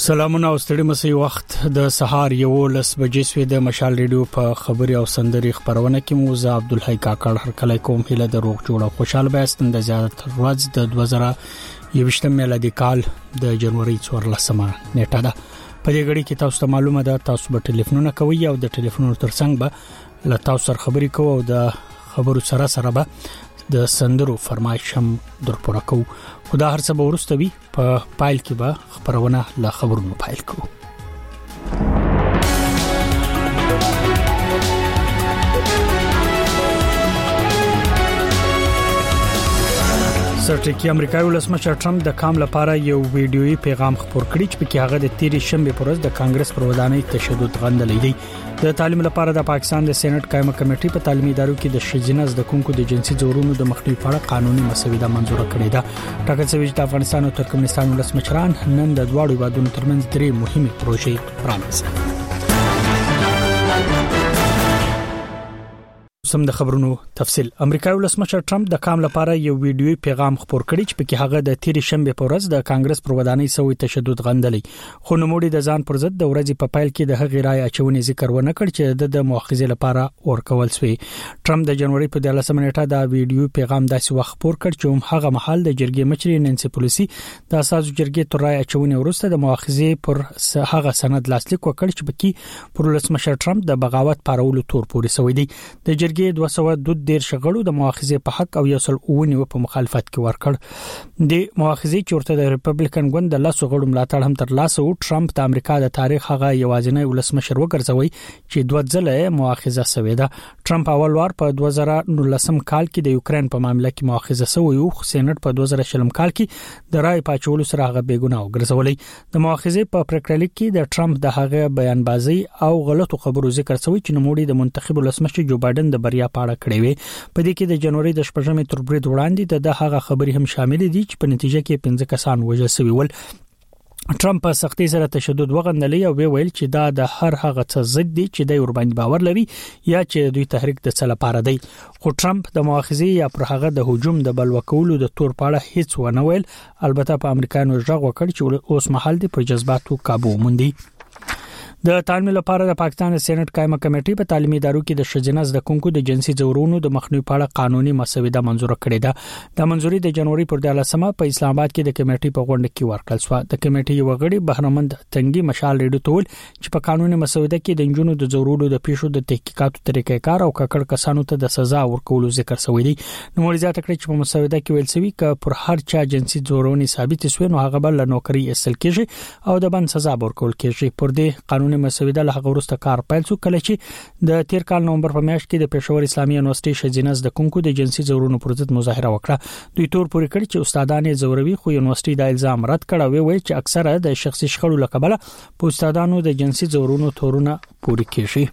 سلامونه او ستړي مسي وخت د سهار 11 بجې سوي د مشال ریډیو په خبري او سندري خبرونه کې مو زه عبدالحی کاکړ هر کله کوم هله د روغ جوړ او خوشاله بهستون د زیات ورځ د 2020 میلادي کال د جنوري 14مه نیټه ده. په دې غړي کې تاسو ته معلومه ده تاسو به ټلیفونونه کوي او د ټلیفونونو ترڅنګ به له تاسو سره خبري کوو او د خبرو سره به د سندرو فرمایش هم در پوره کوو. خدا هر څه به ورسته وي په پایل کې به خبرونه له خبرونو پایل کوو. سرټکی امریکایي ولسمشر ټرمپ د کام لپاره یو ویډیويي پیغام خپور کړی چې په هغه د تیرې شنبه پر ورځ د کانګرس پر ودانۍ تشدد غندلې دی. د تعلیم لپاره د پاکستان د سېنات قائمه کمیټې په تعلیمي ادارو کې د شجنه زده کوونکو د جنسي ځورونو د مخنیوي په اړه قانوني مسوده منزور کړې ده. ټاکل شوی چې د افغانستان او ترکمنستان ولسمشران نن د دواړو هیوادونو ترمنځ درې مهمه پروژې پرانیستي. سم د خبرونو تفصیل. امریکایي ولسمشر ټرمپ د کام لپاره یو ویډیويي پیغام خپور کړی چې په هغه د تیرې شنبه په ورځ د کانګرس پر ودانۍ سوي تشدد غندلې. خو نوموړي د ځان پر ضد د ورځې په پایل کې د هغې رائے اچونې ذکر ونه کړ چې د مؤاخذې لپاره ورکول شوی. ټرمپ د جنوري په 13 نیټه د ویډیو پیغام داسې وخت خپور کړ چې هغه مهال د جرګې مشر نانسي پلوسی د اساسو جرګې تر رائے اچونې وروسته د مؤاخذې پر هغه سند لاسلیک وکړ چې پکې پر ولسمشر ټرمپ د بغاوت پارولو تور پورې شوی دی. د جرګې 212 شغړو د مؤاخذې په حق او یو سل اونیو په مخالفت کې ورکړ. د مؤاخذې چورته د ریپبلیکن ګوند د لاسو غړو ملاتړ هم تر لاسه او ټرمپ د امریکا د تاریخ هغه یوازینی ولسمشر وګرځوي چې دوه ځله مؤاخذه شوی ده. ټرمپ اول وار په 2019 کال کې د یوکرين په معاملې کې مؤاخذه شوی او سېنات په 2020 کال کې د رائے پاچولو سره هغه بیګناه وګرځولې. د مؤاخذې په پریکړه کې د ټرمپ د هغه بیانبازي او غلطو خبرو ذکر شوی چې نوموړي د منتخب ولسمشر جو بایدن د بریا پاړه کړې وي. په دې کې د جنوري د 14مې تر برید وړاندې د هغه خبرې هم شامل دي چې په نتیجه کې 15 کسان وژل شوي ول. ټرمپ په سختۍ سره تشدد وغندلې او ویل چې دا د هر هغه څه ضد دي چې د اوربند باور لري یا چې دوی تحریک د څه لپاره دی. خو ټرمپ د مؤاخذې یا پر هغه د هجوم د بلوکولو د تور پاړه هیڅ ونه ویل. البته په امریکایانو ژغ وکړ چې اوس مهال د په جذباتو قابو موندي. د تعلیم لپاره د پاکستان د سېنات قائمه کمیټې په تعلیمي ادارو کې د شجنه زده کوونکو د جنسي ځورونو د مخنیوي په اړه قانوني مسوده منزور کړې ده. د منزوري د جنوري پر 13مه په اسلام آباد کې د کمیټې په غونډه کې ورکړل شو. د کمیټې یو غړي بهرمند تنګي مشال ریډو تول چې په قانوني مسوده کې د جنونو د ځورونو د پیښو د تحقیقاتو طریقې کار او ککړ کسانو ته د سزا ورکولو ذکر شوی دی. نو ورزيات کړی چې په مسوده کې ویل شوی ک پر هر چا جنسي ځورونې ثابت شوی نو هغه بل نوکری اصل کېږي او د بند سزا ورکول کېږي. پر دې قانوني مسوده له ورسته کار پیل شو کله چې د تیر کال نومبر په میاشت کې د پېښور اسلامي یونیورسيټي شجنه د کوونکو د جنسي ځورونو پر ضد مظاهره وکړه. دوی تور پورې کړ چې استادان زوروي خو یونیورسيټي د الزام رد کړ او ویل چې اکثره د شخصي شخړو لکبله په استادانو د جنسي ځورونو تورونه پورې کیږي.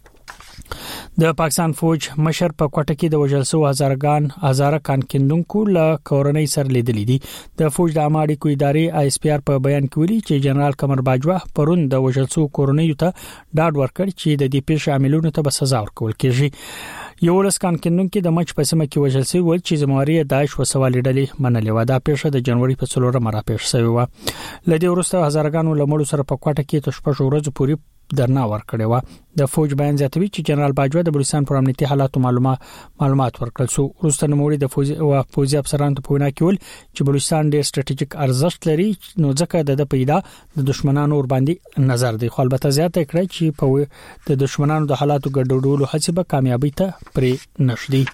د پاکستان فوج مشر په کوټه کې د وژلسو هزاره کان کیندونکو له کورنۍ سره لیدلې دي. د فوج د اماړي کو ادارې آی اس پی آر په بیان کې ویلي چې جنرال قمر باجوه پرون د وژلسو کورنۍ ته ډاډ ورکړ چې د دې پیښې عاملونو ته به سزا ورکول کېږي. یو ولس کان کیندونکو د مچ په سیمه کې وژلسي ول چې زمواري داعش وسوال ډلې منلې و. دا پیښه د جنوري په 4مه را پیښ شوې و. لدې وروسته هزارګانو لمړو سره په کوټه کې تشپش ورځ پوری درنا ورکړې و. د فوج بیان زیاتوي چې جنرال باجوه د بلوچستان پر امنیتي حالاتو معلومات ورکړل سو. وروسته نوموړي د فوج او پوځي افسرانو ته پوښتنه کول چې بلوچستان ډېر سټریټیجیک ارزښت لري نو ځکه د پیدا د دشمنانو ور باندې نظر دی. خو البته زیاته کړی چې په د دشمنانو د حالاتو ګډوډولو هڅه به کامیابی ته پرې نشدي.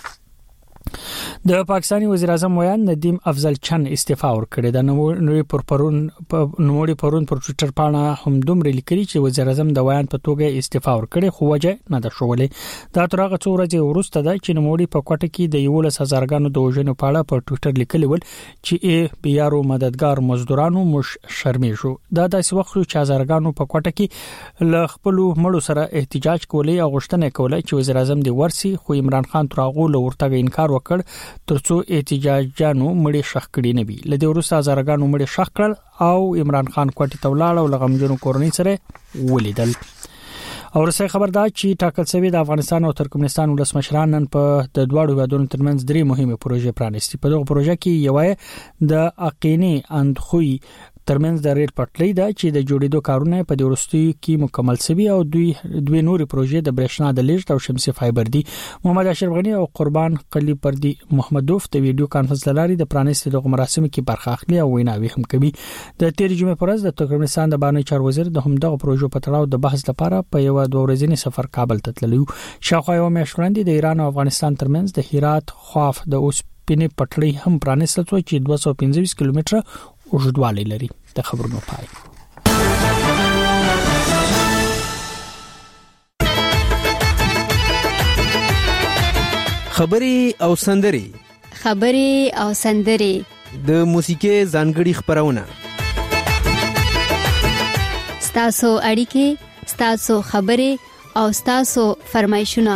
د پاکستاني وزیر اعظم ویان ندیم افضل چن استعفا ورکړی د نوموړي پرون پر ټوئیټر باندې هم دومره لیکلي چې وزیر اعظم د ویان په توګه استعفا ورکړي خو وجه نه ده شولې. دا تر هغه څو ورځې وروسته ده چې نوموړي په کوټه کې د 11000 د وژنو په اړه په ټوئیټر لیکلی ول چې بیارو مددگار مزدورانو مش شرمې شو. دا داسې وخت چې هزارګانو په کوټه کې ل خپل مړو سره احتجاج کولې او غوښتنه کوله چې وزیر اعظم دی ورسي خو عمران خان تراغو له ورته انکار وکړ ترڅو احتجاجانو مړي شخ کړي نه وي. لدې وروسته هزارګانو مړي شخ کړل او عمران خان کوټه ته ولاړ او لغمجنو کورنۍ سره ولیدل. او رسې خبر دا چې ټاکل شوی د افغانستان او ترکمنستان ولسمشران نن په د دواړو هیوادونو ترمنځ درې مهمه پروژې پرانیستي. په دغه پروژه کې یو د اقینی اندخوی ترمنځ د ریل پټلۍ ده چې د جوړېدو کارونه په د ورستي کې مکمل شوي او دوی نوري پروژې د برېښنا د لیږد او شمسي فایبر دي. محمد اشرف غنی او قربان قلی پردي محمدوف د ویډیو کانفرنس لاري د پرانیستي د مراسمو کې برخه اخلي او ویناوي هم کوي. د تیر جمعې پر ورځ د ترکمنستان د بهرنی چارو وزیر د همدغه پروژو په تړاو د بحث لپاره په یو 2 ورځنی سفر کابل ته تللی. شاوخوا یو میاشت وړاندې د ایران او افغانستان ترمنځ د هرات خواف د اوسپنې پټلۍ هم پرانیستل شوې چې 225 کیلومتره اوږدوالی لري. د خبرونو پای. خبري او سندري د موسیقي ځانګړي خبرونه ستاسو اړیکې ستاسو خبري او ستاسو فرمایشونه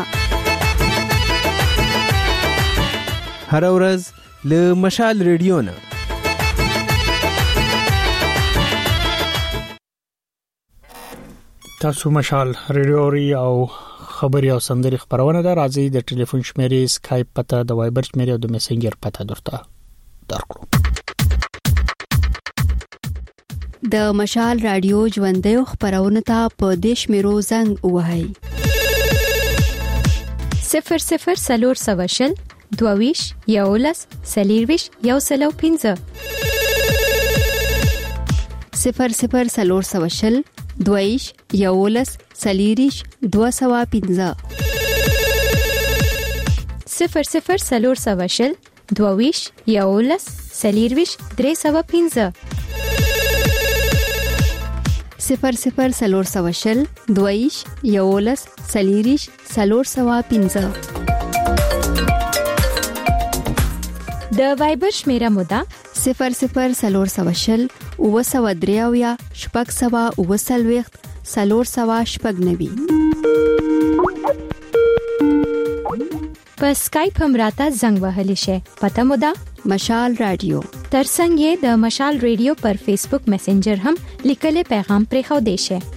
هر ورځ له مشال ریډیو نه. تاسو مشال ریډیو او خبري او سندري خبرونه ده. راځي د ټلیفون شمیرې، اسکایپ پته، د وایبر شمیرې او د میسنجر پته درته درکړو. د مشال رادیو ژوندۍ خبرونه ته په دیش میرو زنګ وهاي 00 سلور سواشل دوویش یولس سلیرویش یوسلو 15 00 سلور سواشل دویش یولس سلیریش 215 00 سلور سواشل دوویش یولس سلیرویش 315 00 سلور سواشل دویش یولس سلیریش 315 د وایبر شمیره مودا 00 سلور سواشل او سوا دریاویا شپږ سوا او سلويخت سلور سوا شپږ نوي. په اسکایپ هم راته زنګ وهلی شي. پته مودا مشال رادیو. ترڅنګ یې د مشال ریډیو پر فیسبوک میسنجر هم لیکلي پیغام پرې خو دی شي.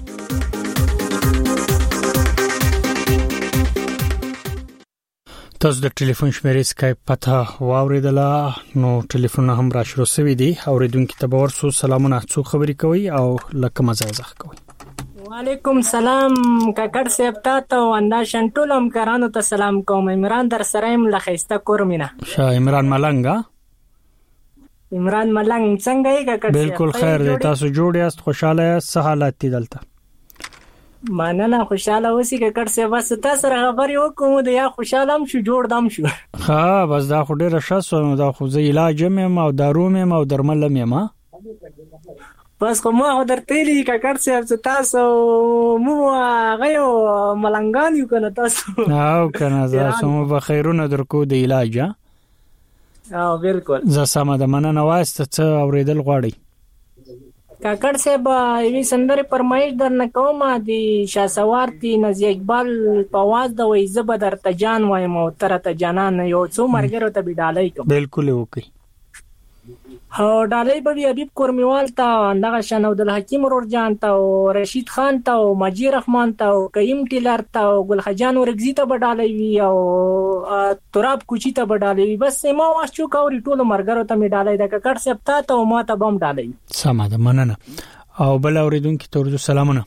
تاسو د ټلیفون شمیرې اسکایپ پته واوریدله نو ټلیفون هم را شروع شوی دی. اوریدونکو ته باور سو سلامونه، څو خبرې کوي او لکه مزازخ کوي. وعلیکم سلام کاکړ صاحب ته او انداشن ټول همکارانو ته سلام کوم. عمران در سره يم لخيسته کورمینه. شاه عمران ملنګ. عمران ملنګ څنګه یې کاکړ؟ بالکل خیر دی. تاسو جوړ یاست؟ خوشاله یاست؟ څه حالات دي دلته؟ مننه خوشاله اوسې کاکړ صاحب. بس تاسو سره خبرې وکوم د یا خوشاله هم شو جوړ دم شو. ها بس دا خو ډیره شاسو دا خو زه علاج مې او دارو مې او درمل مې ما بس کومه درته لې کاکړ صاحب تاسو مو غيو ملنګان یو کنه تاسو او کنه تاسو مو به خیرونه درکو د علاج. او بالکل زه سم د مننه واسطه څه اوریدل غواړي کاکړ صاحب. یوه سندره پرمایش درنه کوم د شاسوار تی نزی اقبال په واز د وې زبر درته جان وایم او ترته جانان یو څو مرګرو ته بډالای کوم. بالکل وکي هو ډالۍ به حبیب کورمیوال ته دغه شان عبد الحکیم ورجان ته او رشید خان ته او مجید رحمان ته او کریم ټیلر ته او ګل خجان ورغزی ته بډالۍ وی او تراب کوچی ته بډالۍ وی. بس ما واشو کاوري ټول مرګرو ته می ډالۍ د ککړ سپ ته او ما ته بم ډالۍ. سمه ده مننه. او بل اوریدونکو ته ورته سلامونه.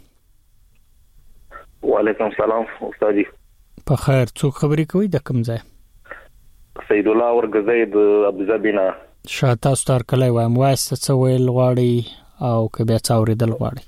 وعلیکم السلام استاد. په خیر څوک خبرې کوي د کوم ځای؟ سید الله ورغزی د ابوظبینا. شاته ستار کله وایم واسه څه ویل غواړي او که بیا څه اوریدل غواړي؟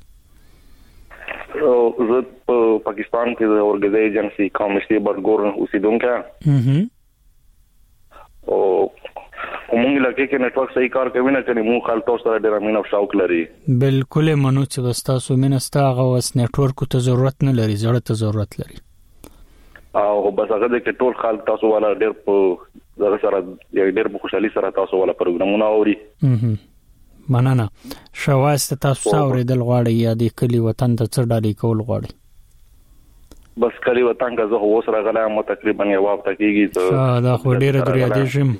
زه په پاکستان کې د ورغزی ایجنسی کمیشنر برګور اوسیدونکو او موږ لکه کې نتورک صحیح کار کوي نه چې موږ خپل تاسو سره ډیر امین او شوق لري. بالکل منو چې تاسو مینستا هغه وس نتورک ته ضرورت نه لري، زړه ته ضرورت لري. او بس هغه د ټول خلک تاسو ولا ډیر په زړه سره ډیر په خوشحالي سره تاسو ولا پروګرامونه اوري. مننه. شواسته تاسو اوریدل غواړي یا د کلی وطن ته څه ډالۍ کول غواړي؟ بس کلی وطن کا زه اوس راغلم تقریبا یو وخت کېږي دا خو ډیر دریا دي شم.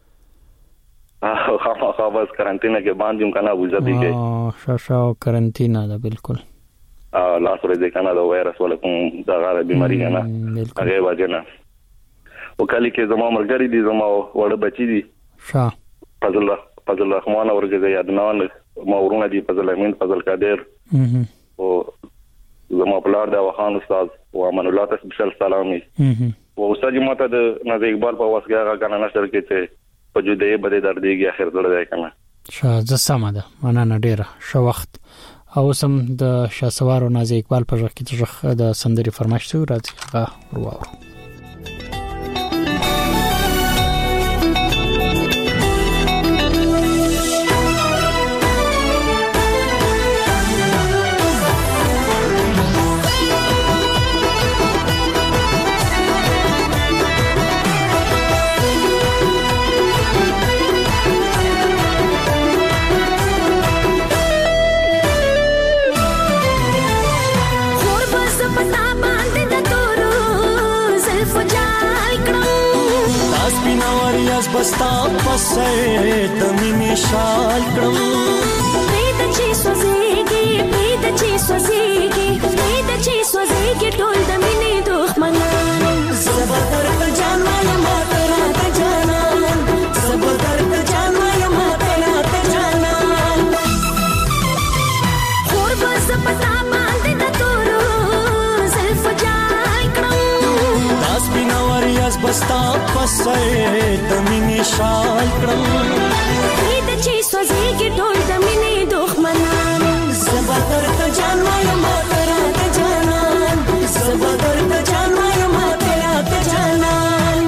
خا بس قرنطینه کې باندې کنه ابوظبی کې شاو قرنطینه ده. بالکل لاس ورځ کنه دا وایرس ولا کوم دا غاره بیماری نه هغه وجنه او کلی کې زما مرګري دي زما وړ بچی دي. فضل الرحمن ورغزی یادنان مورونه دي فضل امین فضل قادر او زما پلار د وخان استاد او امن الله ته سپیشل سلامي او استاد ماته د نازي اقبال په واسطه هغه غاڼه نشر کې ته په جوړې بده درديږي اخر زړه دی کنه شاه زسمه ده مننه ډیره شو وخت او سم د شاسوار او نازي اقبال په ځخ کې د سندري فرمایش ته راځي هغه ورو بستا پسې د مینې شال کړم پېد چې سوځيږي ټول د مینې دښمنان زبردر ته جان وایم ترا ته جانان زبردر ته جان وایم ترا ته جانان خور بس پتا باندې د تورو زلف جای کړم داس بنور یاس بستا پسې د مینې شال کړم پېد چې سوځيږي ټول د مینې دښمنان زبردر ته جان وایم ترا ته جانان زبردر ته جان وایم ترا ته جانان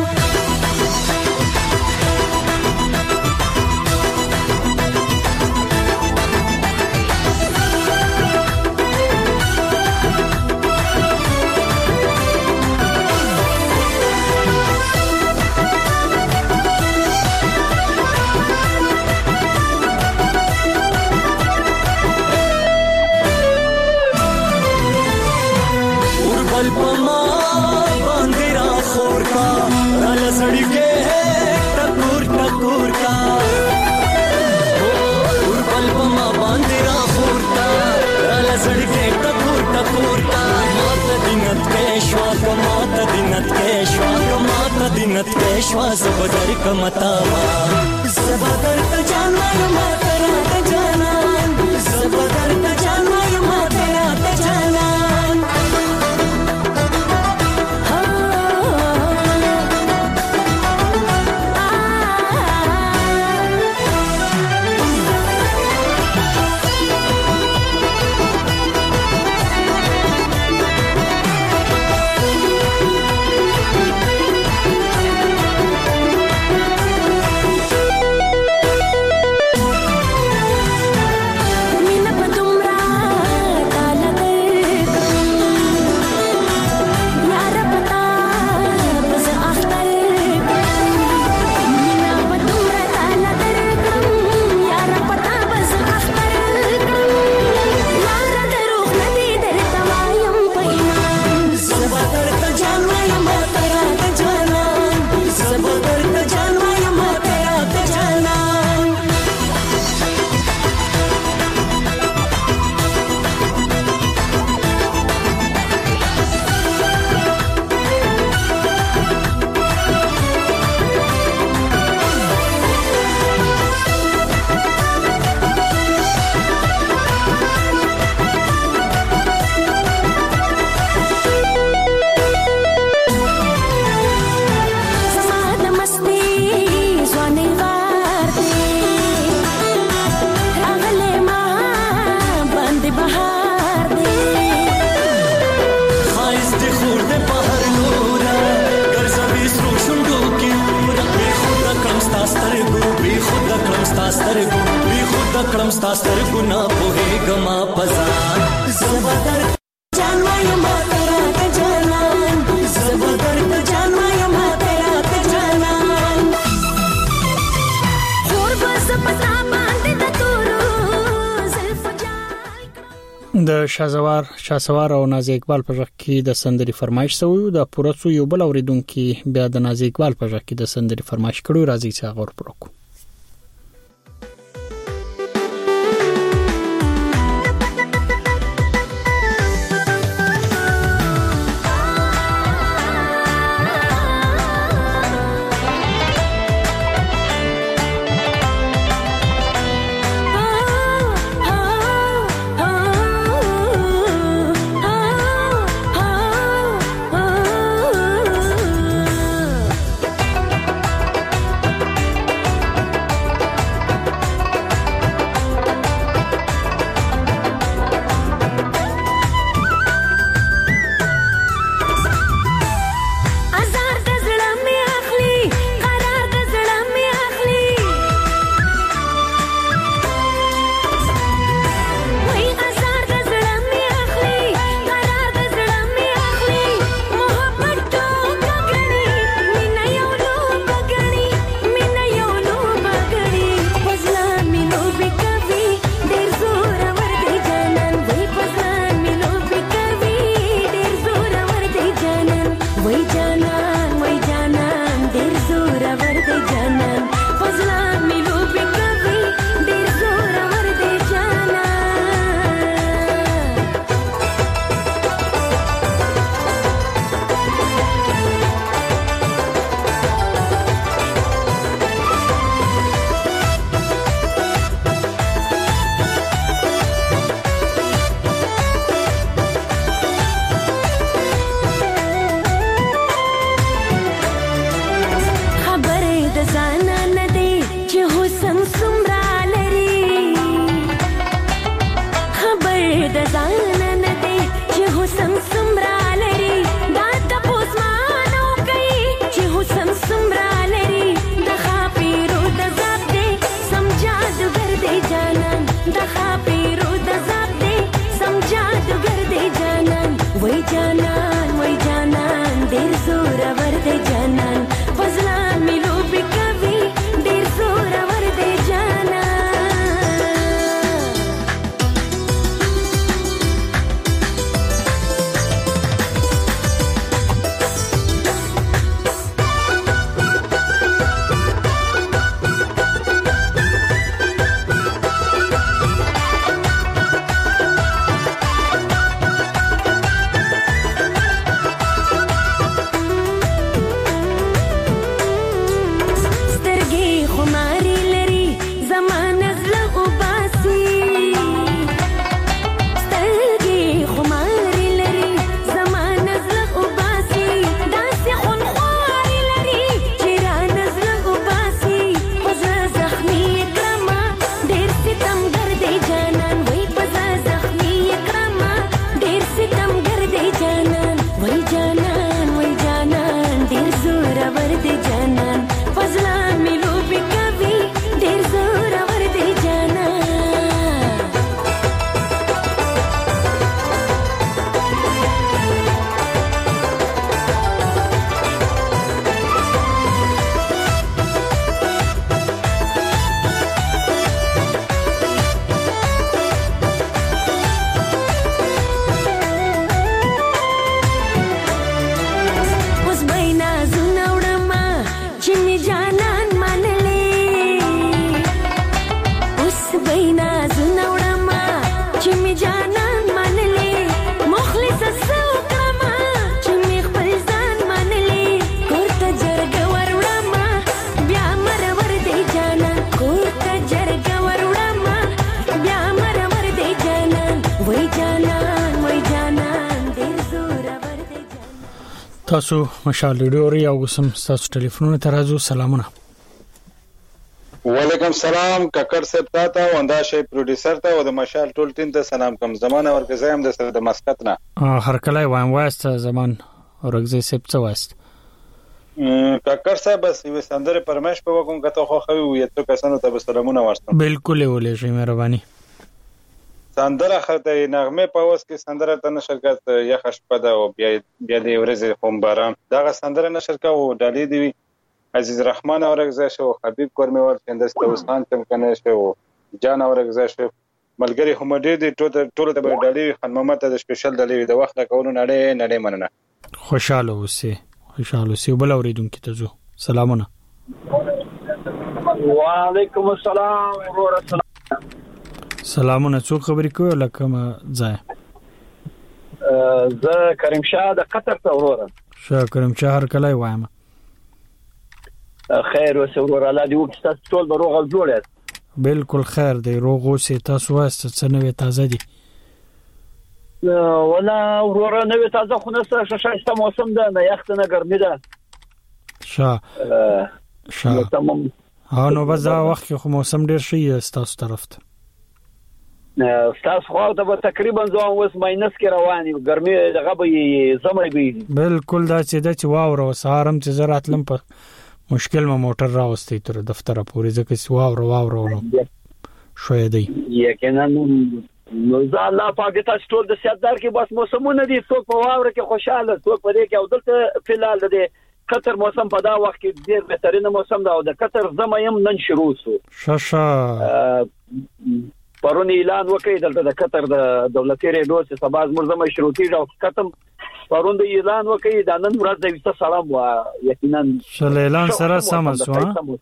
दिनत के श्वास बदर कमतावा ज़बदर त जानवाय मातरा त जानन ज़बदर त जानवाय मातरा त जानन د شاسوار او نازي اقبال په ځخ کې د سندري فرمایش سوی د پورڅو یو بل اوریدونکو بیا د نازي اقبال په ځخ کې د سندري فرمایش کړو راځي چې غور پرکو جانان وای جانان ډیر زور ور دی جانان فضلا ملو بکوي ډیر زور ور دی جانان تاسو مشال ریډیو او سم تاسو ټلیفونونه ترازو سلامونه وعلیکم سلام ککر صاحب تاسو وندا شي پروډوسر ته او د مشال ټول ټیم ته سلام کوم زمانه ورکه زم د سره د مسقط نه هر کله وایم واسته زمان ورغزي صاحب څه واست ککر صاحب بس یو سندره پرمش په وکم کته خو خو یو څو کسانو ته سلامونه ورسم بالکل ولې شي مهرباني سندره خرته نغمه په اوس کې سندره ته نشر کړه یا خشپده او بیا د ورځې هم باران دا سندره نشر کا او ډالې دی عزیز رحمان اورغزا شو حبیب کورمیوال هندستان تم کنه شو جان اورغزا شو ملګری هم دې ټول ته ډالې خان محمد ته سپیشل ډالې د وخت کولو نړۍ مننه خوشاله اوسې بل اوریدونکو ته زو سلامونه وعلیکم السلام ورحمت سلامونه څوک خبرې کوي لکه ما ځای زه کریم شاه د قطر ته وروره کریم شاه هر کله وایم خیر اوسه ورور الله دې وکړي تاسو ټول به روغ او جوړ یاست بالکل خیر دی روغ اوسې تاسو واسته څه نوې تازه دي ولا ورور نوې تازه خو نه څه شایسته موسم ده نه یخ نه ګرمي ده تمام نو بس دا وخت خو موسم ډیر شي تاسو طرف ته تاسو خو ته تقریبا ځوان اوس ماینس کې رواني ګرمي دغه به زمړي به بالکل دا چې واوره وسارم چې زراتلم په مشکل ما موټر راوستي تر دفتر پورې ځکه چې واوره نو شوي دی یقینا نو ځا الله پاک تاسو ټول د سیادار کې بس موسمونه دي څوک په واوره کې خوشاله څوک په دې کې او دلته فلال د قطر موسم په دا وخت کې ډېر بهترین موسم دا او د قطر زمیم نن شروع شو پرون اعلان وکړ دلته د قطر د دولتي ریډیو چې سبا زموږ زمې شروع کیږي او ختم پرون د اعلان وکړ د نن ورځ د وسه سلام وا یقینا شل اعلان سره سم شو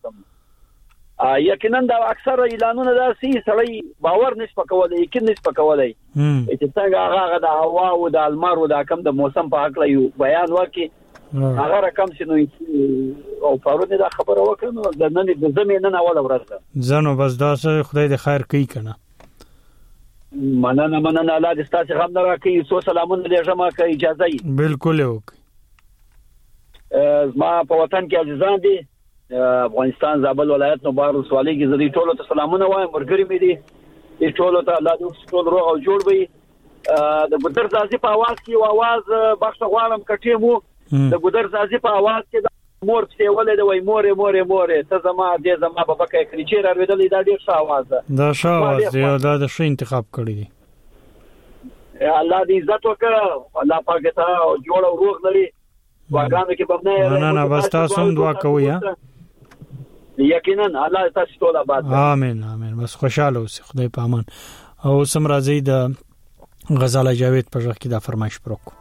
یقینا دا اکثر اعلانونه دا سي سړی باور نشي پکولای یقین نشي پکولای چې څنګه هغه د هوا او د المار او د کم د موسم په حق یو بیان وکړي هغه رقم شنو او پرون دا خبره وکړه نو د نن د زمې نن اول ورځ زنو بس دا خدای دې خیر کوي کنه مننه الله دې ستاسو غم نه راکړي سو سلامونه دې جمع کوي اجازه یې بالکل وکړي ما په وطن کې عزیزان دي افغانستان زابل ولایت نو بار سوالي کې زړی ټولو ته سلامونه وایم مرګري مې دي ټولو ته الله دې ټول روغ او جوړ وي د ګدر ځازي په आवाज کې आवाज بخښ غواړم کټې مو د ګدر ځازي په आवाज کې مور څه ولې د وای مور ته زما دې زما په بکه کریچې راوېدلې دا ډېر ښه आवाज ده دا ښه आवाज دی دا د ښه انتخاب کړی دی الله دې عزت وکړه الله پاک ته جوړ او روغ لري واګانو کې بمنه نه بس تاسو هم دعا کوئ یقینا الله تاسو ټول آباد امين بس خوشاله اوسئ خدای په امان او سم راځي د غزاله جاوید په ځخ کې دا فرمایش پروکو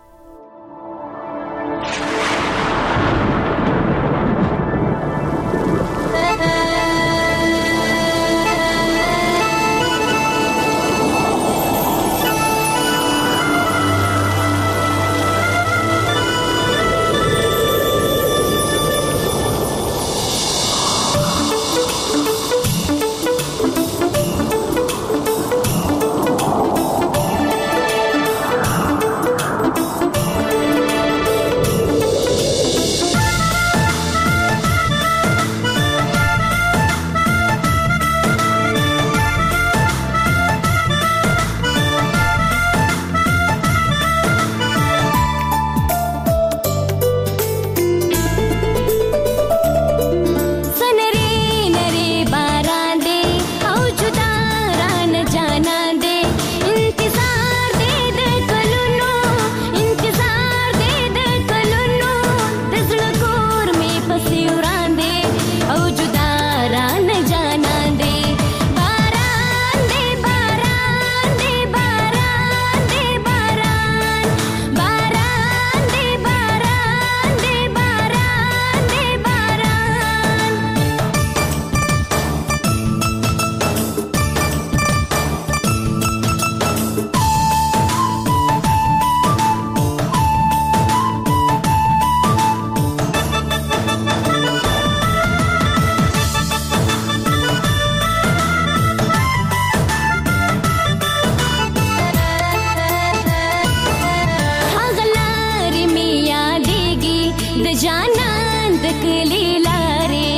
جانان د کلی لارې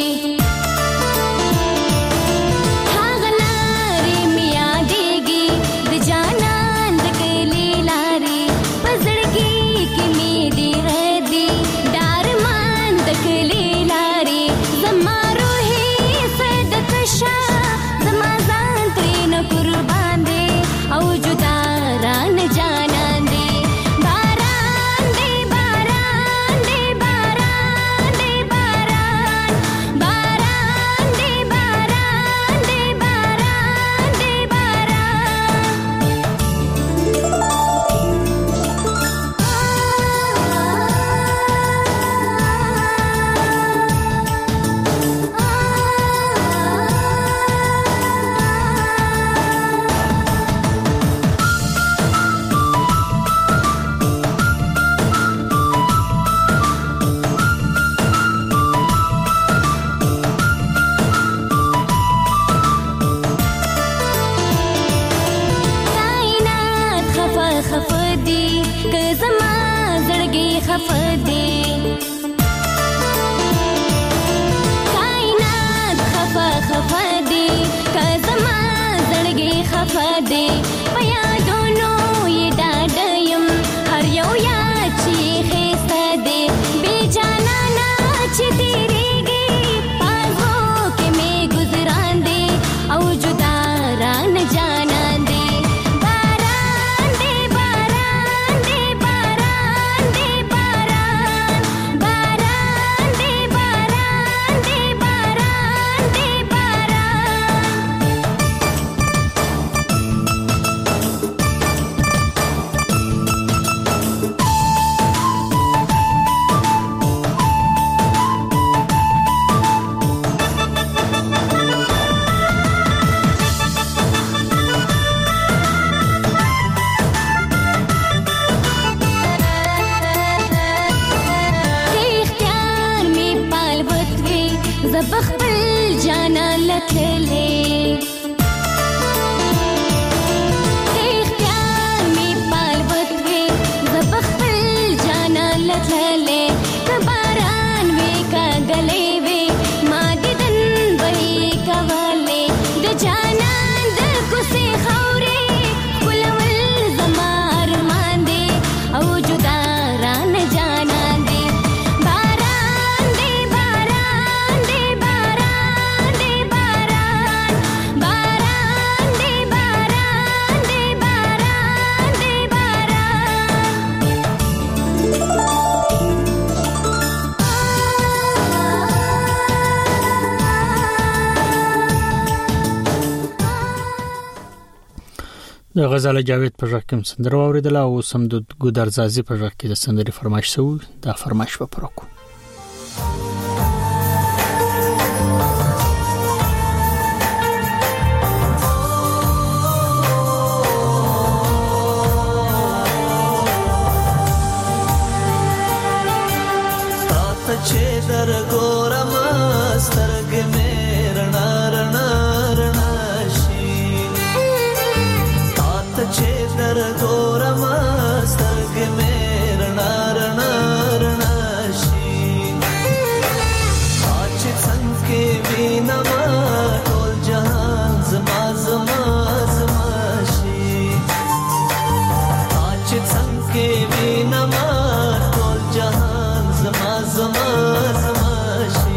هغه لارې مې یادېږي د جانان د کلی لارې په زړګي کې مې دې ردي ډارمان د کلی لارې زما روحي صدقه شه زما ځان ترېنه قربان دی او جدا رانه جانان دی د غزاله جاوید په ژغ کې سندره اوریدله او سم د ګودرزازي په ژغ کې د سندري فرمایش شو دا فرمایش په پرکو تا چې در ګورم سترګې مې رڼا رڼا رڼا چې در ګورم سترګې مې رڼا رڼا رڼا شي چې څنګه وینم ټول جهان زما زما زما شي چې څنګه وینم ټول جهان زما زما زما شي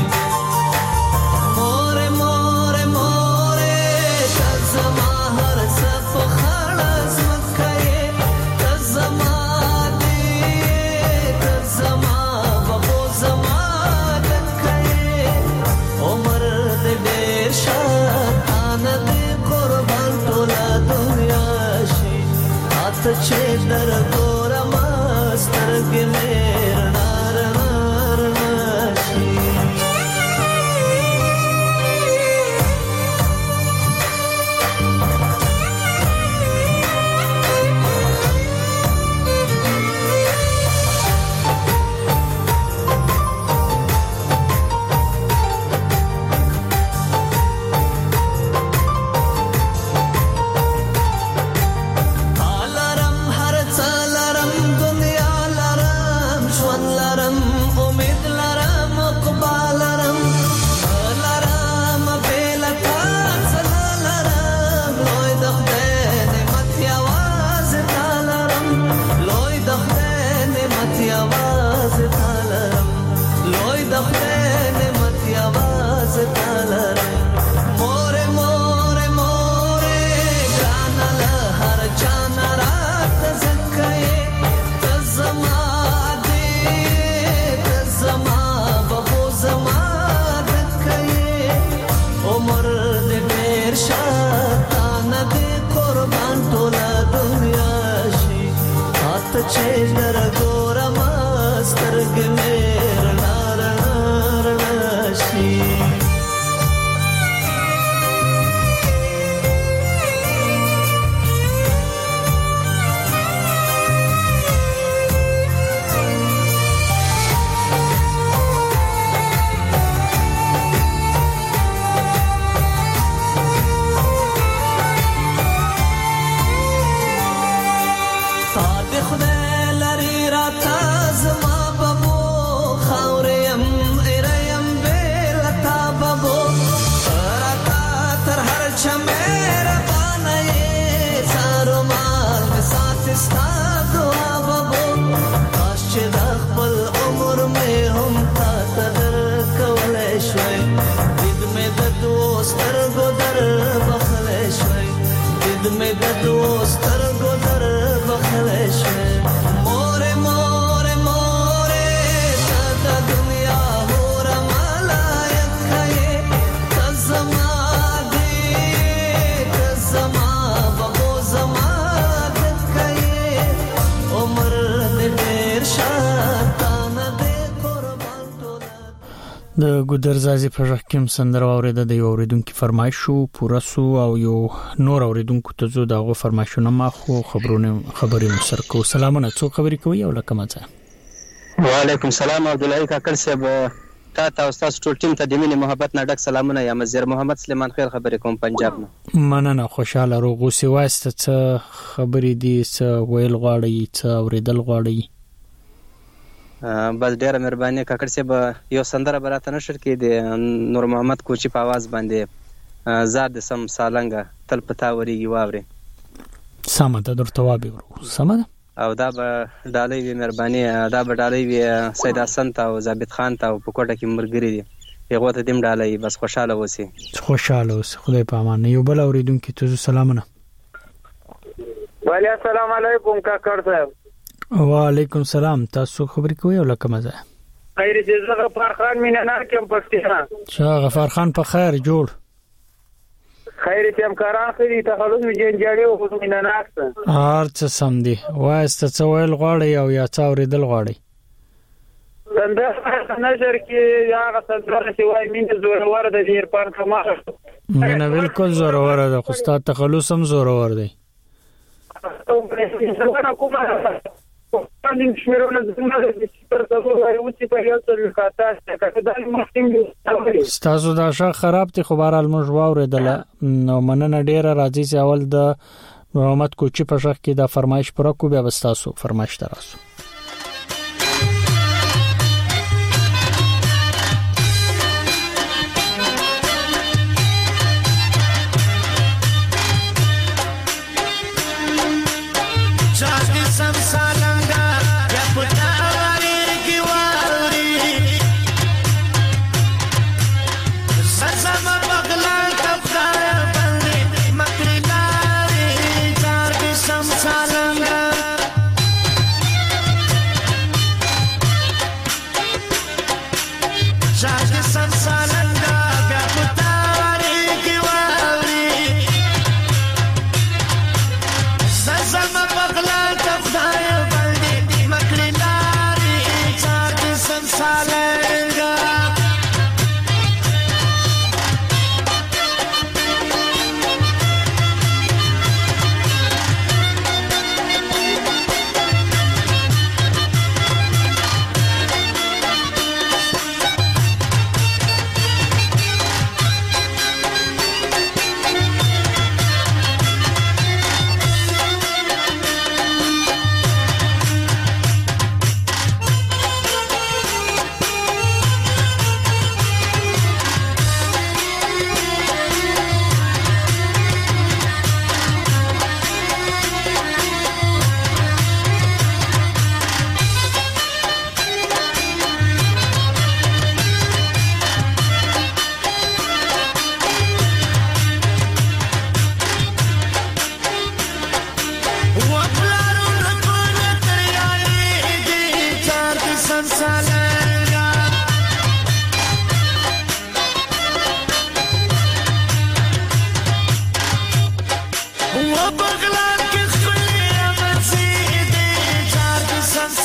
چې در ګورم سترګې مې رڼا رڼا رڼا شي در ګورم سترګې مې رڼا رڼا شي में दोस्त गुदर बखलेश मोरे मोरे मोरे सदा दुनिया हो रमालायक है तज़मा दे तज़मा बबो ज़मा दे उम्र देर शातान दे कुर्बान टोला د ګودرزازي په ژغ کې سندره اوریده د یو اوریدونکو فرمایش شو پوره سو او یو نور اوریدونکو ته زو دغه فرمایشونه ما خو خبرې مسر کو سلامونه څو خبرې کوي او لکه ماته وعلیکم السلام عبد الله کاکل صاحب تا استاد ټول ټیم ته د مینې محبت نه ډک سلامونه یم زیر محمد سلیمان خیر خبرې کوم پنجاب نه مننه خوشاله روغ اوسې واسطه څه خبرې دي څه ویل غواړي څه اوریدل غواړي بس ډیره مهرباني کاکړ صاحب یو سندره براته نشر کې د نور محمد کوچی په आवाज باندې زاد سم سالنګ تل پتا وریږي واوري سمه ده درته وابي ورو سمه ده او دا به ډالۍ وی مهرباني دا به ډالۍ وی سید حسن ته او ثابت خان ته په کوټه کې مرګري دي هغه ته دیم ډالۍ بس خوشاله اوسئ خدای په امان یو بل اوریدونکو ته سلامونه وعلی السلام علیکم کاکړ صاحب وعلیکم السلام تاسو خبرې کوئ او لکه مزه خیر دې زه غفار خان مینانار کوم پښتنه چا غفار خان په خیر جوړ خیر دې همکاران خیر تخلص جنجالي او مینانار هر څه سم دي واسطه څه ویل غواړي او یا څه اوریدل غواړي څنګه نشر کې هغه څنګه چې وای مين زورور د دې پر کما نه بالکل زورور ده خو ستاسو تخلص هم زورور دی ستاسو دا شا خراب تی خو بهرحال موږ واورېدله نو مننه ډیره راځي چې اول د محمد کوچی په شخ کې دا فرمایش پوره کو بیا ستاسو فرمایش تراسو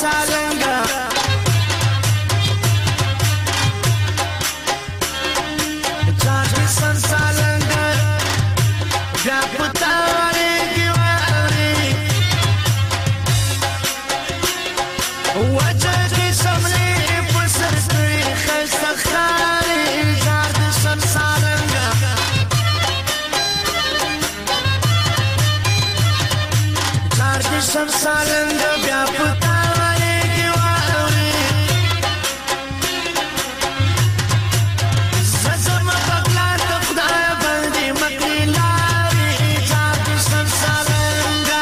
salanga Charge san salanga bia putare giwari wajah ki samne pusar kri khasta khari charge san salanga charge san salanga bia putare giwari zazama bagla to khudaya bandi maklari charge san salanga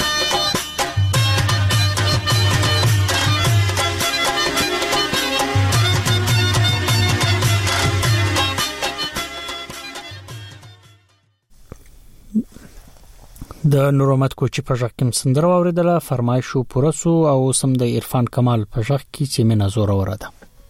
د نور محمد کوچی په ژغ کې سندره اوریدله فرمایش پوره سو او سم د عرفان کمال په ژغ کې چې مینه زور اوره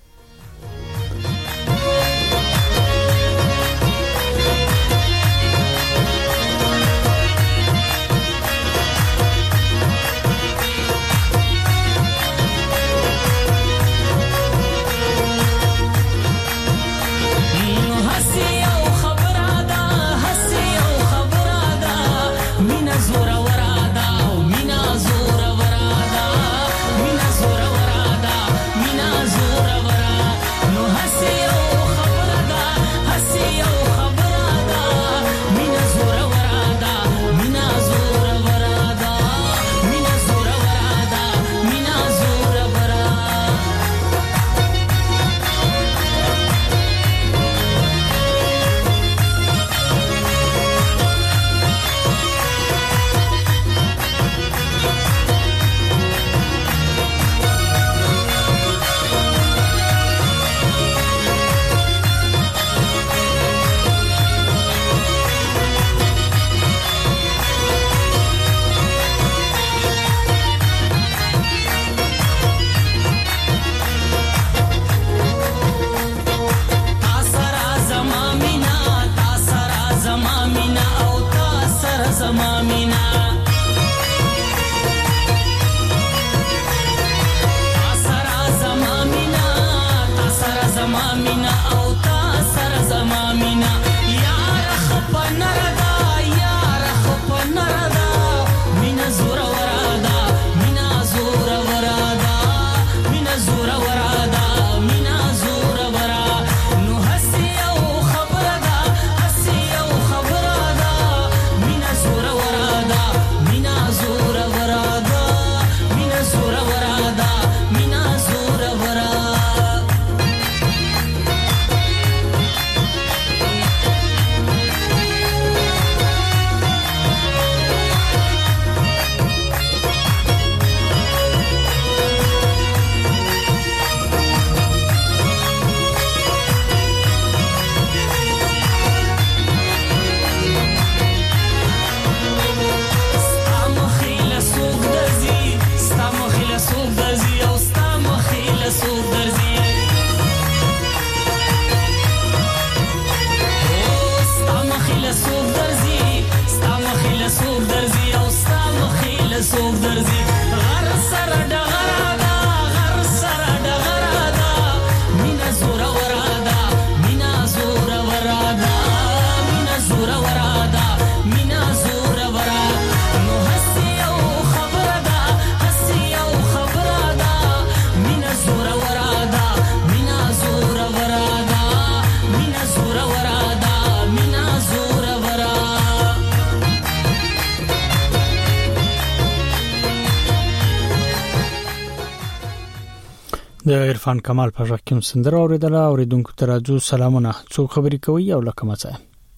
د عرفان کمال په ژغ کې سندره اوریدله اوریدونکو ته راځو سلامونه څو خبرې کوي او لکه مڅه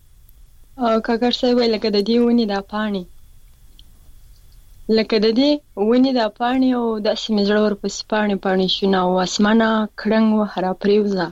کاکر صاحب لکه د دې ونی د پانی لکه د دې ونی د پانی او د سیمزړ ور په سپانی پانی شونه او اسمانه کړنګ و هرا پریوزا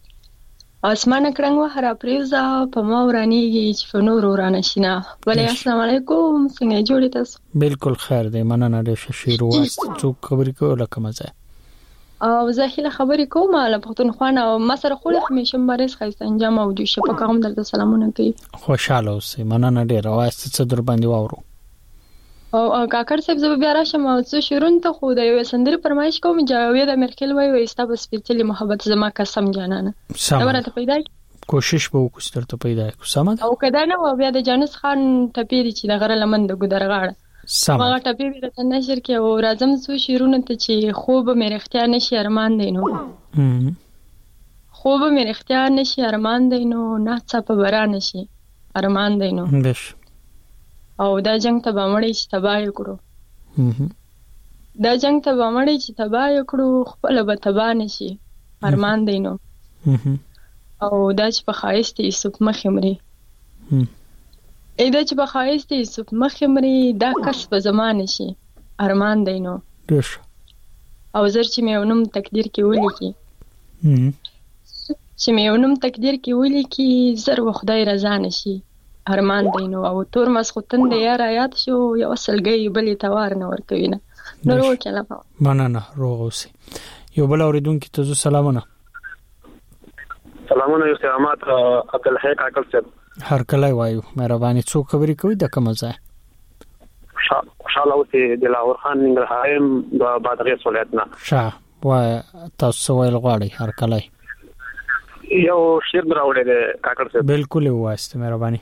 اسمانه کړنګ و هرا پریوزا په ما ورانیږي چې په نور ورانه شینه ولې السلام علیکم څنګه جوړی تاسو بالکل خیر دی مننه ډېر شیر واسط څو خبرې کوي لکه مڅه او زاهله خبرې کوم له پښتونخوا او ما سره خو همیشه مبارز خایست انجام او جو شپه کوم درته سلامونه کوي خوشاله اوسې مننه ډېر واسط څه در باندې واورو او کاکړ صاحب زه بیا راشم او څه شیرون ته خو د یو سندري فرمایش کوم جاوید امرکل وای ستا په سپیشلی محبت زما قسم جانانه دا ورته پیدا کوشش به وکړو تر ته پیدا کو سمه او کدا نه بیا د جانس خان ټپيري چې د غره لمن د ګدرغاړه سمه ما ټپيري د نشر کې او راځم څو شیرونه ته چې خوب مې رختیا نشي ارمان دی نو خوب مې رختیا نشي ارمان دی نو نه څه په بران نشي ارمان دی نو بش او دا جنگ ته بامړی چې تباہ کړو دا جنگ ته بامړی چې تباہ کړو خپل به تباہ نشي ارمان دی نو او دا چې په خایست یوسف مخمري دا چې په خایست یوسف مخمري دا کس په زمانه شي ارمان دی نو دش او زر چې مې ونوم تقدیر کې ولیکي چې مې ونوم تقدیر کې ولیکي زر و خدای رضا نشي ارمان دی نو او تور مسخوتن دی یار آیات شو یو اصلګي بلې توار نه ور کوي نه نو وکړه مننه روغ اوسې یو بل اوریدونکو ته سلامونه سلامونه یو سلامات عبد الحی کاکل صاحب هر کله وایو مهرباني څو خبرې کوي د کوم ځای خوشاله اوسې د لاهور خان ننګرهارم د بادغیس ولایتنا وای تاسو ویل غواړئ هر کله یو شعر راوړی دی کاکل صاحب بالکل واسطه مهرباني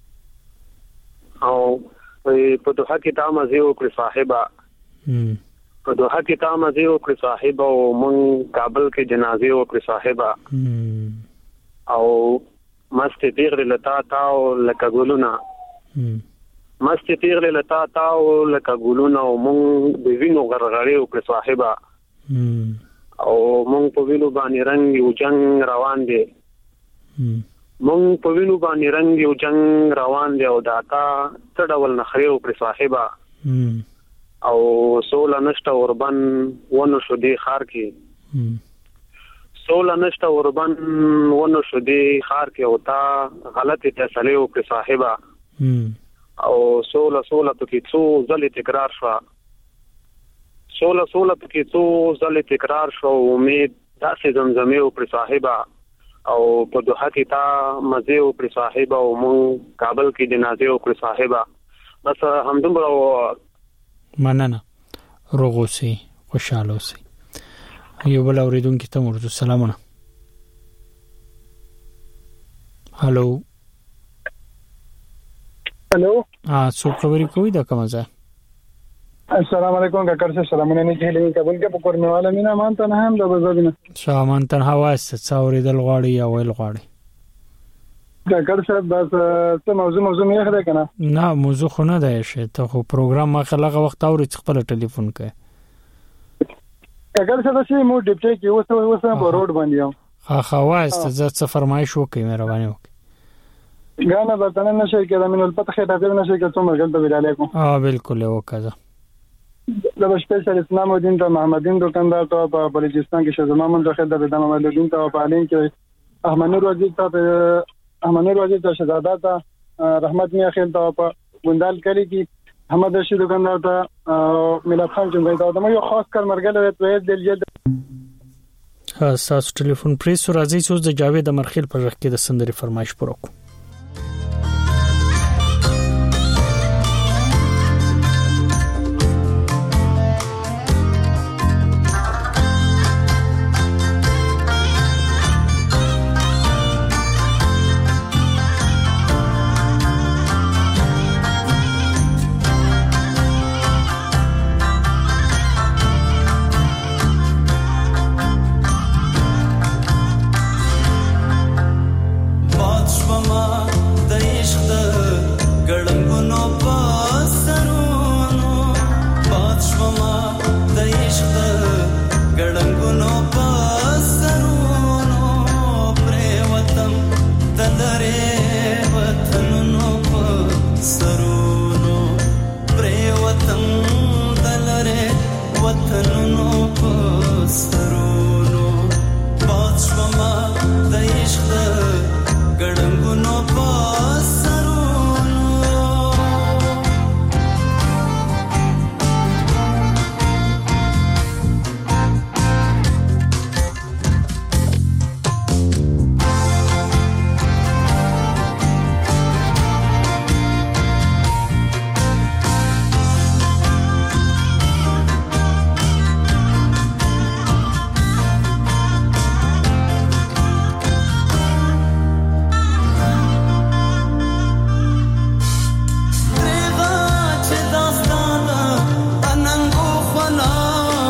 او په دوحه کې تا مزه وکړي صاحبہ په دوحه کې تا مزه وکړي صاحبہ او مون کابل کې جنازه وکړي صاحبہ او مست پیغله لتا تاو لکه ګلونه مست پیغله لتا تاو لکه ګلونه او مون د وینو غرغړې وکړي صاحبہ او مون په وینو باندې رنگ یو جنگ روان دی مون په وینو باندې رنگ یو جنگ روان دی او داتا څه ډول نخري وکړي صاحبہ او سولا نشته اوربن ونو شو دی خار کې سولا نشته اوربن ونو شو دی خار کې وتا غلطی فیصله وکړي صاحبہ او سولا پکې څو ځلې تکرار شو سولا پکې څو ځلې تکرار شو امید داسې زمزمه وکړي صاحبہ او په دوحه کې تا مزه وکړي صاحبہ او مون کابل کې جنازه وکړي صاحبہ بس همدومره مننه روغ اوسئ خوشاله اوسئ یو بل اوریدونکو ته ورته سلامونه هالو څو خبرې کوي د کوم ځای السلام علیکم کاکر صاحب سلامونه نه کېلې کابل کې په کورنواله مینا مان ته نه هم د بزابینه سامان تنها واسه څاورېدل غواړي یا ویل غواړي کاکر صاحب بس څه موضوع یې خره کنه نه موضوع خو نه دی شه ته خو پروګرام ما خلغه وخت اوري خپل ټلیفون کوي کاکر صاحب چې مو ډیپټي کې وسه په روډ باندې یم واسه زه څه فرمایش وکي مهرباني وکي غانا بدن نشه کې د منول پته خې ته نشه کې څومره غلط ویل علیکم بالکل وکړه د بشپړ اسلام الدین ته محمدین دکاندار ته په بلوچستان کې شزما من داخل د بدن محمدین ته په عالم کې احمد نور وزیر ته شهزاده ته رحمت میا خیل ته په ګوندال کلی کې احمد رشید دکاندار ته میلاد خان جنګي ته د یو خاص کار مرګل وې د جلد تاسو ټلیفون پریس راځي چې د جاوید امرخیل په ځخ کې د سندري فرمایش پوره کو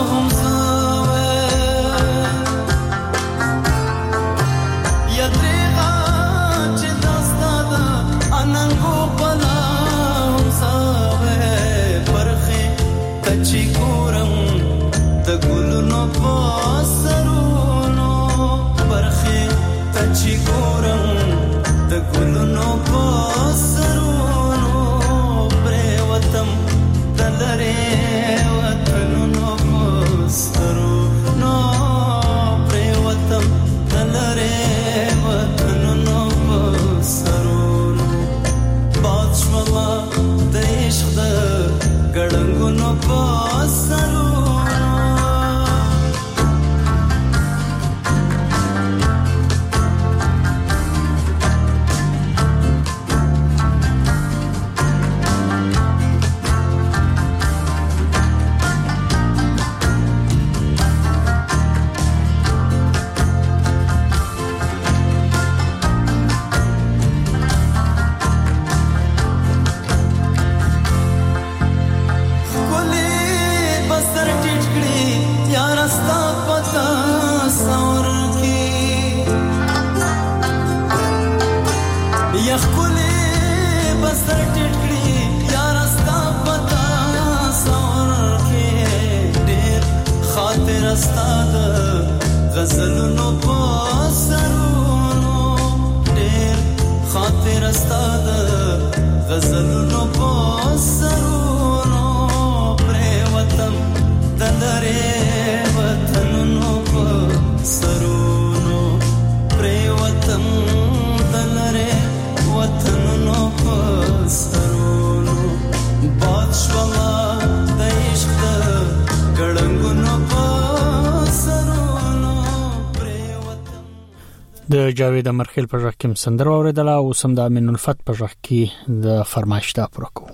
هم زاوه یا دریغا چې دستا دا اننګو پلا هم زاوه پرخه کچی ګورم د ګلونو پاسرونو پرخه کچی ګورم د ګلونو پاسرونو پریوتم دلره وطنونو پاسرونو پریوتم دلره وطنونو پاسرونو بادشوا د عشق د ګړنګونو پاسرونو غزلونو پاسرونو ډېر خاطر استاد غزلونو پاسرونو پریوتم دلره وطنونو پاسرونو پریوتم دلره وطنونو پاسرونو بادشوا د عشق ګړنګونو د جاوید امرخیل په ژغ کې سندره اوریدله او سم د امین الفت په ژغ کې د فرمایش دا پرکو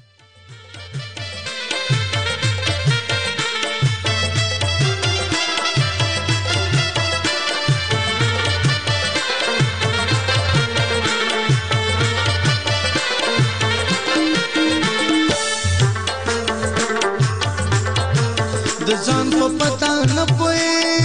د ځان په پتا نه پوي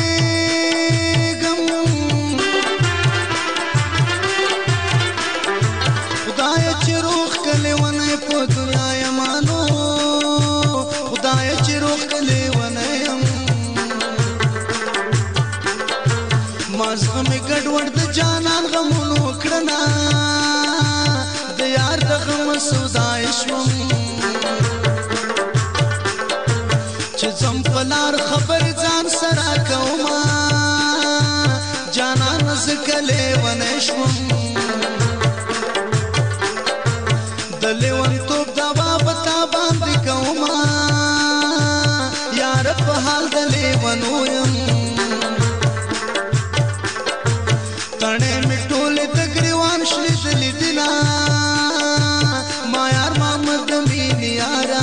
مې ګډوډ د جانان غمونو کړنا د یار د غم سودای شوم چې زم پلار خبر ځان سره کوما جانان زکله ونه شوم د لیوان توپ دا بابتا باندې کوما یار په حال د لیوانو يم تڼې می ټوله د ګریوان شلې دلې دینا ما یار محمد مين یارا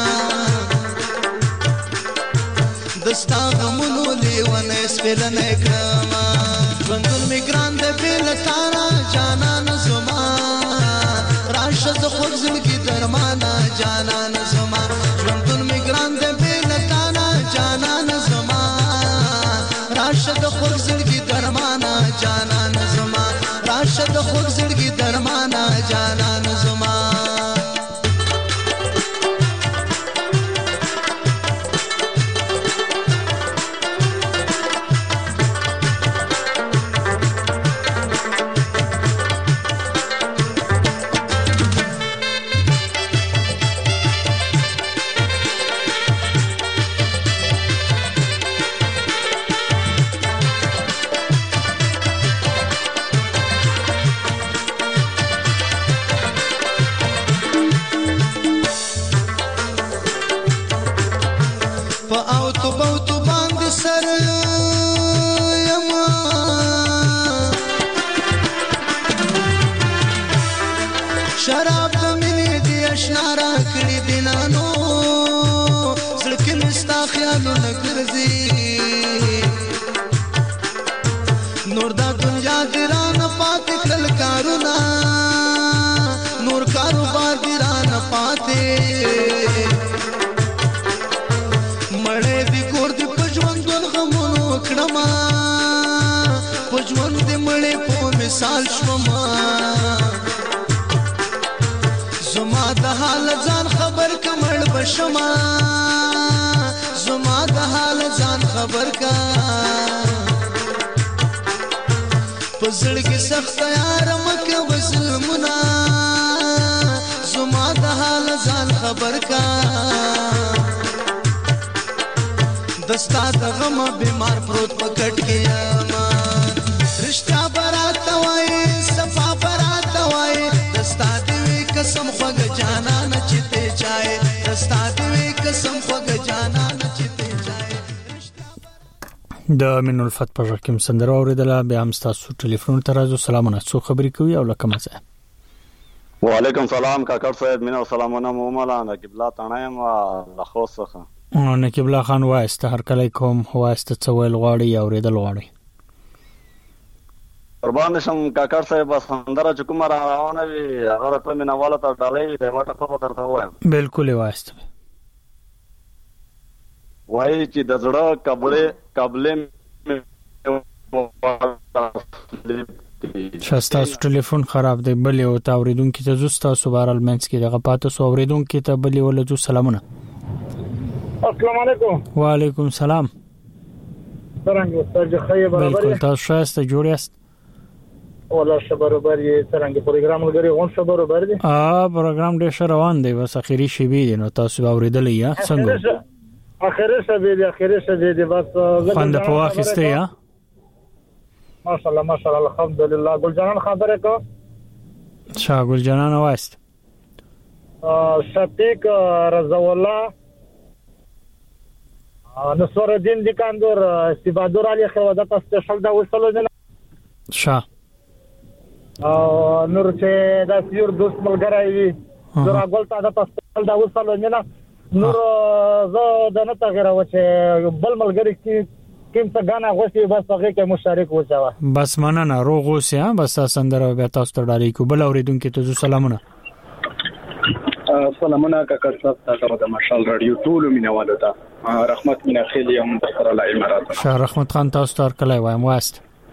دستا غمونو لیوانه سپلنه کما ژوندون می ګران د بیل تارا جانان زما راشه د خوږ زړګي درمانا جانان زما ژوندون می ګران د بیل تارا جانان زما راشه د خوږ زړګي درمانا جانان زما راشه د خوږ زړګي درمانا جانان زما شراب د مینې دی اشنا را کړی دینانو زړه مستا خیالونه ګرځي نور دا دنیا درانه پاتې کړل کارونه نور کاروبار درانه پاتې مړې دی کور کړما پجوند دې مړې په مثال شوما زما د حال ځان خبر کمړ بشما زما د حال ځان خبر کا پزړ کې سخت یار مکه وسلمنا زما د حال ځان خبر کا دستا د غم بیمار پروت پکټ کې ما رشتہ برات وای صفا برات وای دستا دې قسم خوګ جانا نچته چای دستا دې قسم خوګ جانا نچته چای د من الفت په رقم سندره اوریدله بیا هم تاسو ټلیفون ته راځو سلامونه څو خبرې کوي او لکه مزه وعلیکم سلام کاکړ صاحب مینا سلامونه مومالا قبله تانایم لخوسخه نقیب الله خان وایسته هر کله کوم وایسته څویل غواړي او ریدل غواړي قربان شم کاکړ صاحب سندره چې کومه روانه وي هغه په مینواله ته ډالۍ د ماته په درته وایم بالکل وایسته وایي چې د زړه قبلې شاستا ټلیفون خراب دی بل یو تاوریدونکو ته زستا سوبارل منس کې دغه پاتې سو اوریدونکو ته بل یو لجو سلامونه السلام علیکم وعلیکم سلام څنګه استاد خیر برابر بالکل تاسو شاسته جوړ یاست ولا برابر یې څنګه پروګرام لري اون څه برابر دی پروګرام ډېر روان دی بس اخیری شی به نو تاسو اوریدل یا څنګه اخیری څه دی بس خوند په واخسته یا ماشاءالله الحمدلله ګل جانان خبره کو شاه ګل جانان وایست شفیق رضا الله نصر الدین دکاندور سیبادور علی خواده سپیشل دا وصلو نه شاه نور چې دا سیر دوست ملګری وي زرا ګل تا دا سپیشل دا وصلو نه نور زه د نه تغیر و چې بل ملګری کی کوم څه غانا غوښتي بس هغه کې مشارک وځه بس مننه روغ اوسه بس سندره به تاسو ته ډالۍ کو بل اوریدونکو ته سلامونه سلامونه کاکړ صاحب تاسو د مشال رادیو ټول مینوالو ته رحمت مینا خیلی هم د سره لا امارات شاه رحمت خان تاسو تر کله وایم واسط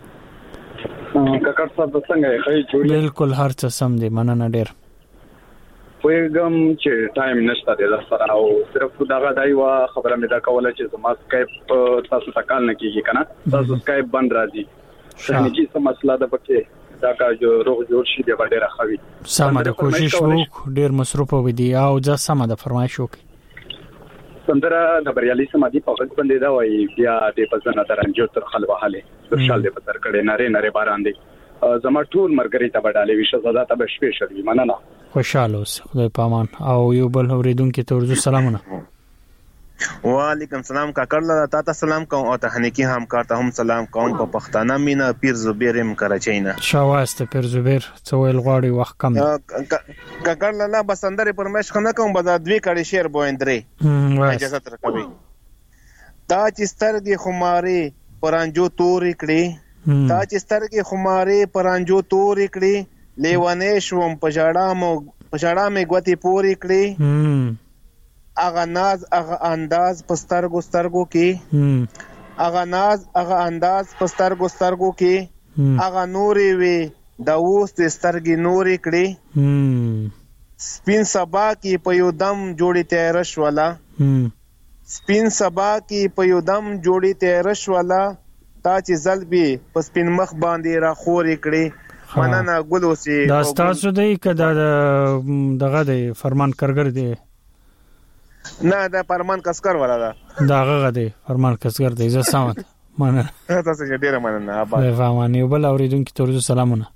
کاکړ صاحب څنګه یې جوړ بالکل هر څه سم دي مننه ډیر وګم چې ټایم نشته د سره او صرف دا غدایوا خبره مې دا کوله چې زما سکایپ تاسو تکال نه کیږي کنه تاسو سکایپ بند راځي څنګه چې مسله ده پکې دا کا جو روغ جوړ شي دی ډیره خوي سمه د کوشش وکړو ډیر مصروف ودی او ځا سمه د فرمایش وکړي سندره د بریالي سمادي په وخت باندې دا وایي بیا د پزنه درنجو تر خلوه حاله سوشال دی په تر کړه ناره باران دی زما ټول مرګري ته بداله ویشه زدا ته بشپې شوی مننه خوشاله اوس خدای پامان او یو بل اوریدونکو ته ورزو سلامونه وعلیکم سلام کاکړ لا تا سلام کوم او تهنیکی همکار ته هم سلام کوم په پښتانه مینا پیر زبیر هم کراچینه شاواسته پیر زبیر څویل غواړي وخت کم کاکړ لا بسندره پرمش خنه کوم بازار دوی کړي شعر بویندري اجازه تر کوي تا چې سترګې خماري پرانجو تورې کړي تا چې سترګې خماري پرانجو تورې کړي لیوانې شوم پجاړه مې غوتی پورې کړي اغه ناز اغه انداز پسترګو کې اغه ناز اغه انداز پسترګو کې اغه نورې وي د اوست سترګې نورې کړي سپین سبا کې په یو دم جوړې تیرش ولا سپین سبا کې په یو دم جوړې تیرش ولا تا چې زلبي پس پین مخ باندې را خورې کړي مننه ګل اوسې دا تاسو دی کدا دغه دی فرمان کارګر دی نه دا فرمان کسکر ولا دا داغه دی فرمان کسکر دی زه سمت مننه تاسو ډیره مننه ابا فهمانی بل اوریدونکو ته ورزو سلامونه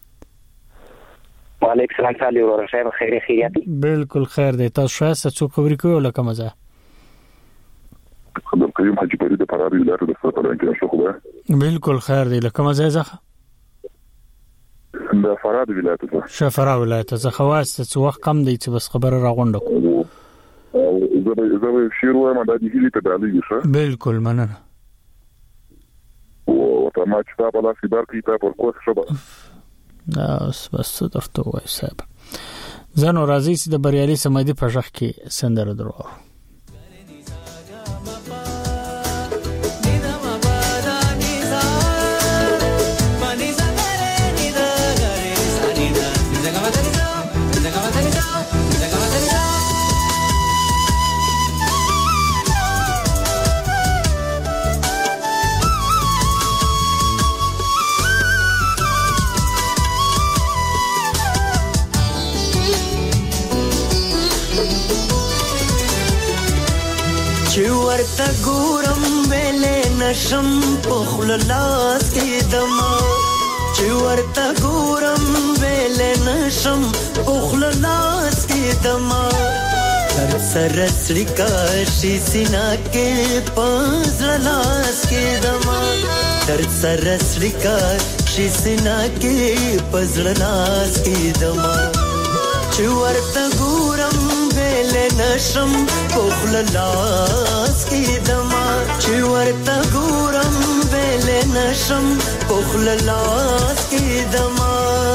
وعلیکم السلام تعالی او خیر خیریت بالکل خیر دی تاسو شاسته څو خبرې کوي لکه مزه خبر کوي حاجی پری د فراری ولایت د سفران کې شو خو بالکل خیر دی لکه مزه زه د فراد ولایت څخه شفرا ولایت څخه واسطه څو وخت کم دی چې بس خبره راغونډه زه شیر وایم دا دی هلی ته دالي شه بالکل مننه او ته ما چې په لاس کې بار کې ته پر کوڅه شوه بس درته وای صاحب زنو راځي چې د بریالي سمادي په ځخ کې سندره درو نشم پخل لاس کې دما چې ورته ګورم ویل نشم پخل لاس کې دما تر سره سړیکا شي سینا کې پزړ لاس کې دما تر سره سړیکا شي سینا کې پزړ لاس کې دما چې ورته ګورم ویل نشم پخل لاس کې دما چې ورته ګورم ویل نشم پخل لاس کې دما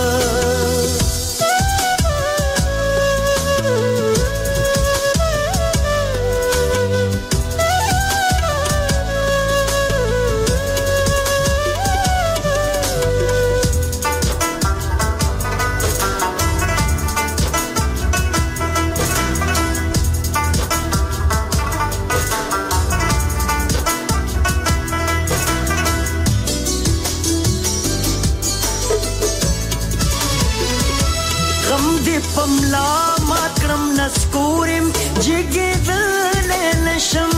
پملا ماکرم نسکورم جگدل نشم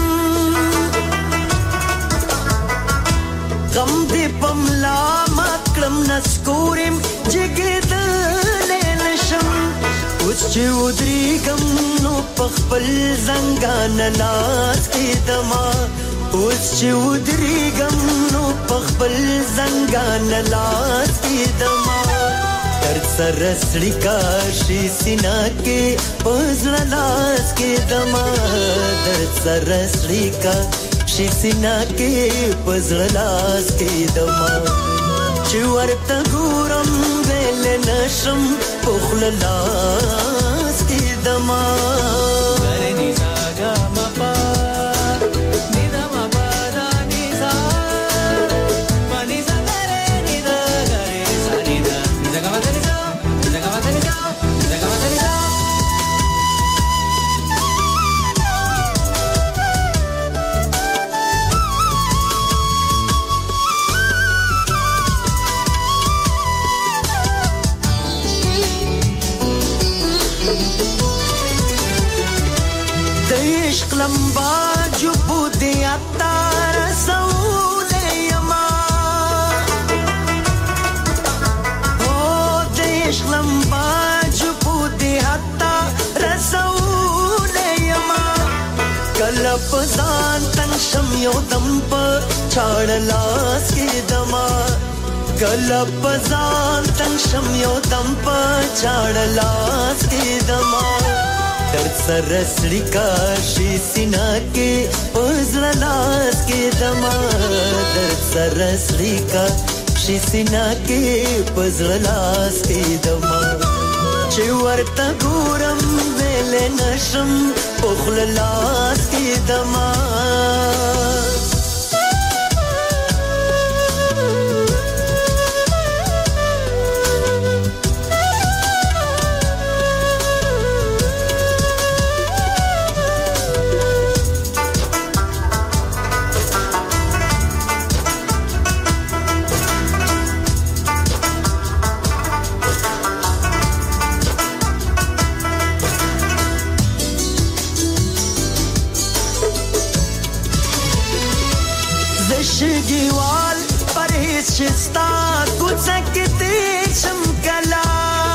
غم دی پملا ماکرم نسکورم جگدل نشم اوس چې ودریګم نو پخپل زنګان لاس کې دما اوس چې ودریګم نو پخپل زنګان لاس کې دما تر سره سړیکا شي سینا کې پزړ لاس کې دما تر سره سړیکا شي سینا کې پزړ لاس کې دما چې ورته ګورم ویل نشم پخل لاس کې دما غرني ساګه مپا लंबा जो बुद्धि आता रसूले यमा ओ देश लंबा जो बुद्धि आता रसूले यमा कलप सान तन शम्यो दंप छाड़ लास के दमा कलप सान तन शम्यो दंप छाड़ लास के दमा تر سره سړیکا شي سینا کې پزړ لاس کې دما تر سره سړیکا شي سینا کې پزړ لاس کې دما چې ورته ګورم ویل نشم پخل لاس کې دما شګیوال پرهیز شستا کوڅه کې تیر شم کلا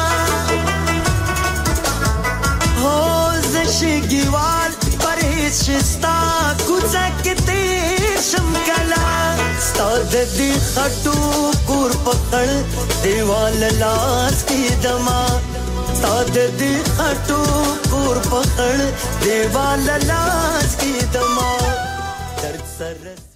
هو ز شګیوال پرهیز شستا کوڅه کې تیر شم کلا ستاد دې خټو کور پکړ دیوال لاس کې دما ستاد دې خټو کور پکړ دیوال لاس کې دما درد سر